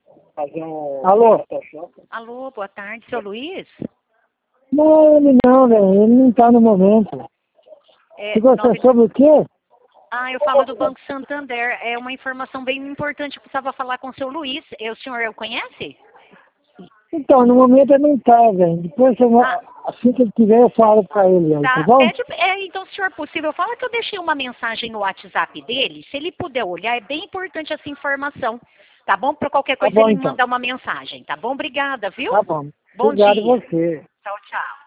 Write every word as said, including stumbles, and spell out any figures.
Fazer um... Alô? Alô, boa tarde, seu Luiz? Não, ele não, velho. Ele não tá no momento. É, Você gosta nove- sobre o quê? Ah, eu falo do Banco Santander. É uma informação bem importante que eu precisava falar com o seu Luiz. É, o senhor o conhece? Então, no momento ele não tá, velho. Depois, eu, Ah. assim que ele tiver, eu falo pra ele aí, tá, Tá, bom? pede, é, então, se for possível, fala que eu deixei uma mensagem no WhatsApp dele. Se ele puder olhar, é bem importante essa informação. Tá bom? Para qualquer Tá coisa bom, ele então. mandar uma mensagem. Tá bom? Obrigada, viu? Tá bom. Bom Obrigado dia. a você. Tchau, tchau.